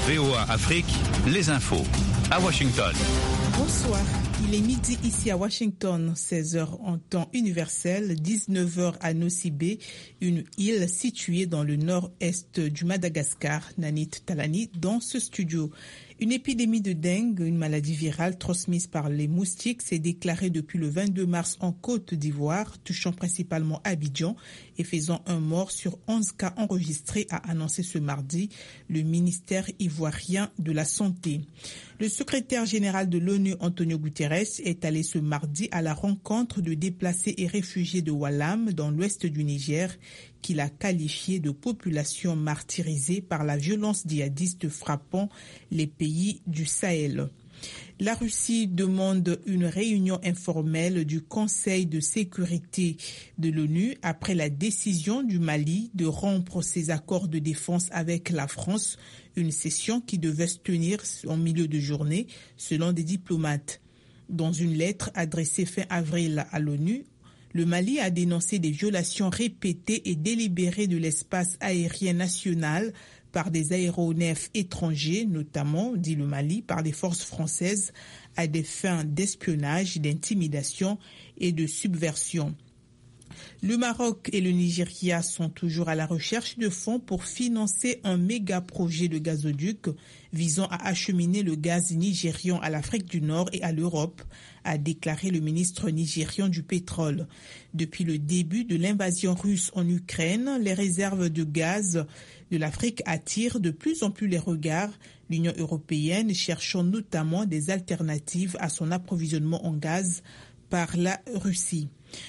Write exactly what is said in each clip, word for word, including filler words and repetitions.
V O A Afrique, les infos. À Washington. Bonsoir. Il est midi ici à Washington, seize heures en temps universel, dix-neuf heures à Nosy Be, une île située dans le nord-est du Madagascar. Nanit Talani dans ce studio. Une épidémie de dengue, une maladie virale transmise par les moustiques, s'est déclarée depuis le vingt-deux mars en Côte d'Ivoire, touchant principalement Abidjan et faisant un mort sur onze cas enregistrés, a annoncé ce mardi le ministère ivoirien de la Santé. Le secrétaire général de l'ONU, Antonio Guterres, est allé ce mardi à la rencontre de déplacés et réfugiés de Walam, dans l'ouest du Niger, qu'il a qualifié de population martyrisée par la violence djihadiste frappant les pays du Sahel. La Russie demande une réunion informelle du Conseil de sécurité de l'ONU après la décision du Mali de rompre ses accords de défense avec la France, une session qui devait se tenir en milieu de journée, selon des diplomates. Dans une lettre adressée fin avril à l'ONU, le Mali a dénoncé des violations répétées et délibérées de l'espace aérien national par des aéronefs étrangers, notamment, dit le Mali, par les forces françaises à des fins d'espionnage, d'intimidation et de subversion. Le Maroc et le Nigeria sont toujours à la recherche de fonds pour financer un méga projet de gazoduc visant à acheminer le gaz nigérian à l'Afrique du Nord et à l'Europe, a déclaré le ministre nigérian du pétrole. Depuis le début de l'invasion russe en Ukraine, les réserves de gaz de l'Afrique attirent de plus en plus les regards, l'Union européenne cherchant notamment des alternatives à son approvisionnement en gaz par la Russie.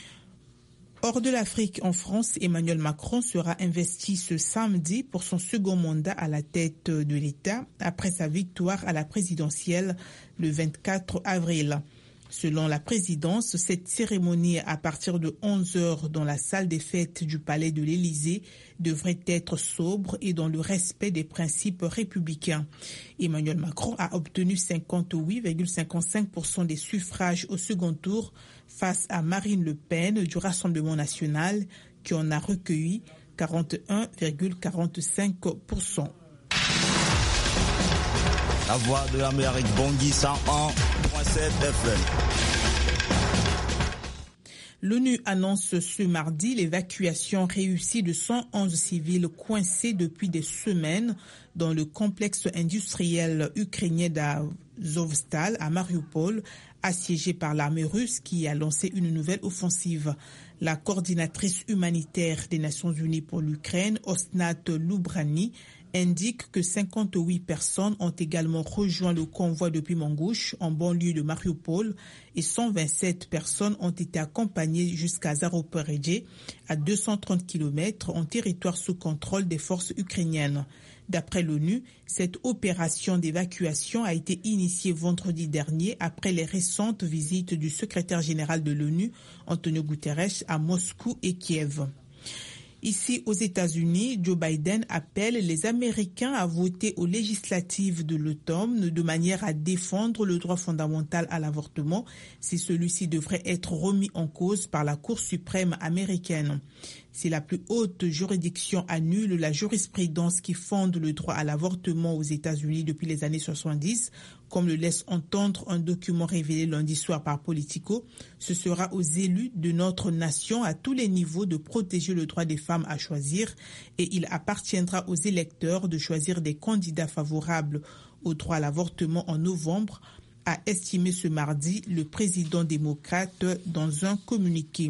Hors de l'Afrique, en France, Emmanuel Macron sera investi ce samedi pour son second mandat à la tête de l'État après sa victoire à la présidentielle le vingt-quatre avril. Selon la présidence, cette cérémonie à partir de onze heures dans la salle des fêtes du Palais de l'Élysée devrait être sobre et dans le respect des principes républicains. Emmanuel Macron a obtenu cinquante-huit virgule cinquante-cinq pour cent des suffrages au second tour face à Marine Le Pen du Rassemblement national qui en a recueilli quarante-et-un virgule quarante-cinq pour cent. La voix de l'Amérique, Bangui cent un virgule sept F M. L'ONU annonce ce mardi l'évacuation réussie de cent onze civils coincés depuis des semaines dans le complexe industriel ukrainien d'Azovstal à Mariupol, assiégé par l'armée russe qui a lancé une nouvelle offensive. La coordinatrice humanitaire des Nations Unies pour l'Ukraine, Osnat Loubrani, indique que cinquante-huit personnes ont également rejoint le convoi depuis Mangouche, en banlieue de Mariupol, et cent vingt-sept personnes ont été accompagnées jusqu'à Zaroporedje, à deux cent trente kilomètres en territoire sous contrôle des forces ukrainiennes. D'après l'ONU, cette opération d'évacuation a été initiée vendredi dernier après les récentes visites du secrétaire général de l'ONU, Antonio Guterres, à Moscou et Kiev. Ici, aux États-Unis, Joe Biden appelle les Américains à voter aux législatives de l'automne de manière à défendre le droit fondamental à l'avortement si celui-ci devrait être remis en cause par la Cour suprême américaine. Si la plus haute juridiction annule la jurisprudence qui fonde le droit à l'avortement aux États-Unis depuis les années soixante-dix, comme le laisse entendre un document révélé lundi soir par Politico, ce sera aux élus de notre nation à tous les niveaux de protéger le droit des femmes à choisir et il appartiendra aux électeurs de choisir des candidats favorables au droit à l'avortement en novembre, a estimé ce mardi le président démocrate dans un communiqué.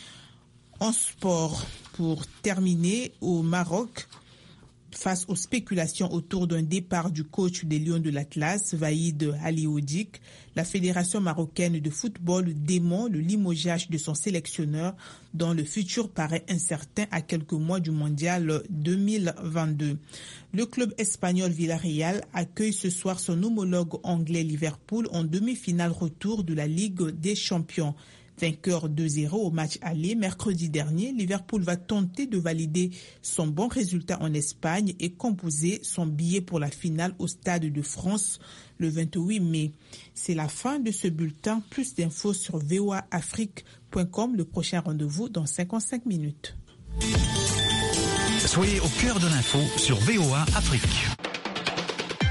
En sport, pour terminer, au Maroc, face aux spéculations autour d'un départ du coach des Lions de l'Atlas, Vaïd Halioudjik, la Fédération marocaine de football dément le limogeage de son sélectionneur dont le futur paraît incertain à quelques mois du mondial deux mille vingt-deux. Le club espagnol Villarreal accueille ce soir son homologue anglais Liverpool en demi-finale retour de la Ligue des Champions. Vainqueur deux zéro au match aller mercredi dernier, Liverpool va tenter de valider son bon résultat en Espagne et composer son billet pour la finale au Stade de France le vingt-huit mai. C'est la fin de ce bulletin. Plus d'infos sur v o a afrique point com. Le prochain rendez-vous dans cinquante-cinq minutes. Soyez au cœur de l'info sur V O A Afrique.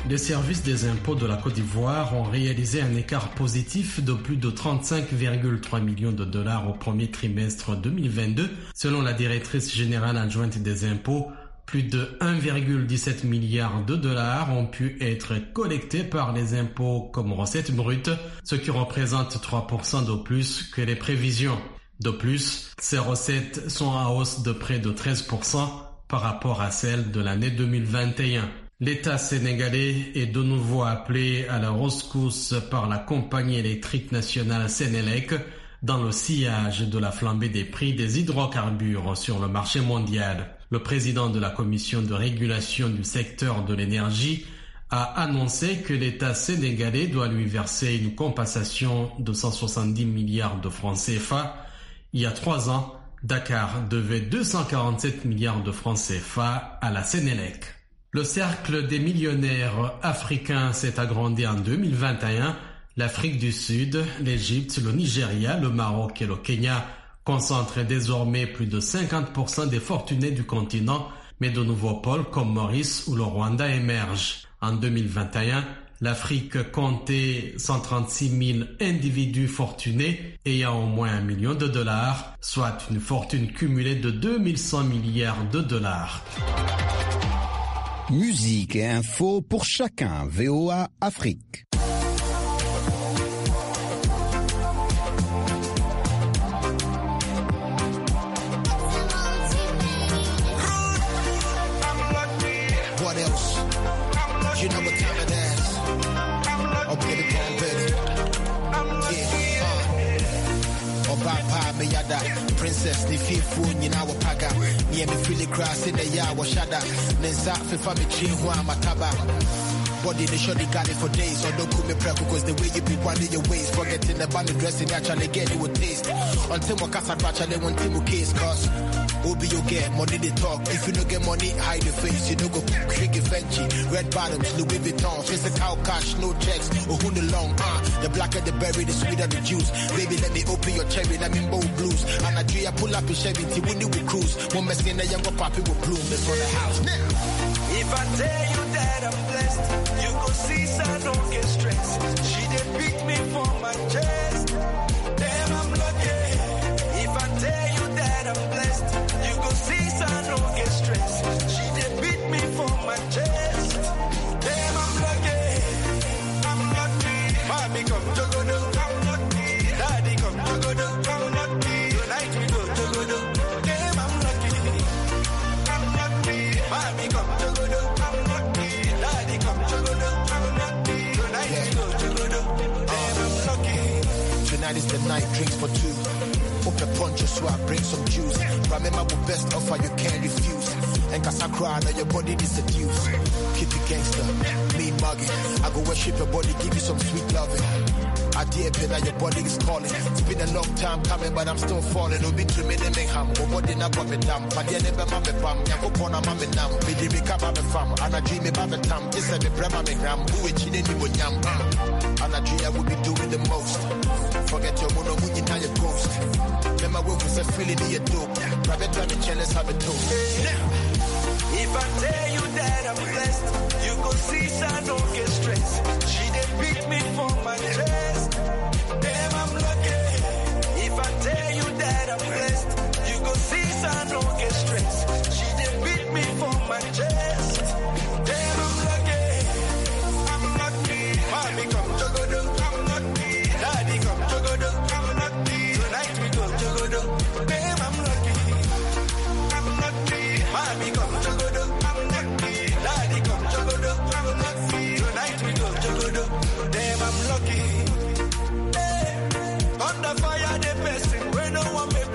Les services des impôts de la Côte d'Ivoire ont réalisé un écart positif de plus de trente-cinq virgule trois millions de dollars au premier trimestre deux mille vingt-deux. Selon la directrice générale adjointe des impôts, plus de un virgule dix-sept milliard de dollars ont pu être collectés par les impôts comme recettes brutes, ce qui représente trois pour cent de plus que les prévisions. De plus, ces recettes sont en hausse de près de treize pour cent par rapport à celles de l'année deux mille vingt et un. L'État sénégalais est de nouveau appelé à la rescousse par la compagnie électrique nationale Sénélec dans le sillage de la flambée des prix des hydrocarbures sur le marché mondial. Le président de la commission de régulation du secteur de l'énergie a annoncé que l'État sénégalais doit lui verser une compensation de cent soixante-dix milliards de francs C F A. Il y a trois ans, Dakar devait deux cent quarante-sept milliards de francs C F A à la Sénélec. Le cercle des millionnaires africains s'est agrandi en deux mille vingt et un. L'Afrique du Sud, l'Égypte, le Nigeria, le Maroc et le Kenya concentrent désormais plus de cinquante pour cent des fortunés du continent, mais de nouveaux pôles comme Maurice ou le Rwanda émergent. En deux mille vingt et un, l'Afrique comptait cent trente-six mille individus fortunés ayant au moins un million de dollars, soit une fortune cumulée de deux mille cent milliards de dollars. Musique et info pour chacun. V O A Afrique. What else? You know what time it is. Oh, baby, come ready. Yeah, uh. Oh, Baba, me yada. Princess, the fifth you know, paga. Me me feel the grass in the yard, was shada. Nenza, fifa me chin, who am a taba. Body, they surely got it for days. So don't call me prep because the way you be winding your waist. Forgetting the band dressing, actually get it with taste. Until my casa actually want to case, cause Obi you get money they talk. If you don't get money, hide the face. You don't go tricky Fenty. Red bottoms, Louis Vuitton. Physical cash, no checks. Or who the long, uh. The blacker the berry, the sweeter the juice. Baby, let me open your cherry, let me bold blues. And I dream I pull up in Chevy, T when you will cruise. One mess in the younger poppy will bloom. That's on the house now. If I tell you that I'm blessed, you go see, so I don't get stressed. She did pick me for my chest. Damn, I'm lucky. If I tell you that I'm blessed, you go see, so I don't get stressed. She did beat me for my chest. Damn, I'm lucky. I'm lucky. Mommy come Jogodo, I'm lucky. Daddy come Jogodo, I'm lucky. Tonight we go Jogodo. Damn, I'm lucky. I'm lucky. Mommy come Jogodo, I'm lucky. Daddy come Jogodo, I'm lucky. Tonight we go Jogodo. Damn, I'm lucky. Tonight is the night, drinks for two. Open punch so I bring some juice. Remember the best offer you can't refuse. And cause I cry now your body is seduced. Keep it gangster, mean mugging. I go worship your body, give you some sweet loving. I dare pay that your body is calling. It's been a long time coming, but I'm still falling. It'll be dreaming in Mayhem. But what did I pop it down? But yeah, never mammy bam. Yanko pona mammy nam. Bidi bika mammy fam. And I dream about the time. This is the brema me gram. Who is chilling you with yam? And I dream I would be doing the most. Forget your mono when you now your ghost. Remember when we said feeling in your dope. Private driving challenge have a toast. If I tell you that I'm blessed, you go see, so I don't get stressed. She did beat me for my chest. Damn, I'm lucky. If I tell you that I'm blessed, you go see, so I don't get stressed. She did beat me for my chest. Damn, I'm lucky. I'm lucky. Mommy come Jogodo, I'm lucky. Daddy come Jogodo, I'm lucky. Tonight we go Jogodo. Damn, I'm lucky. I'm lucky. Mommy come Jogodo, I'm lucky. Daddy come Jogodo, I'm lucky. Tonight we go Jogodo. Damn, I'm lucky. Hey. Under fire, the person, when no one may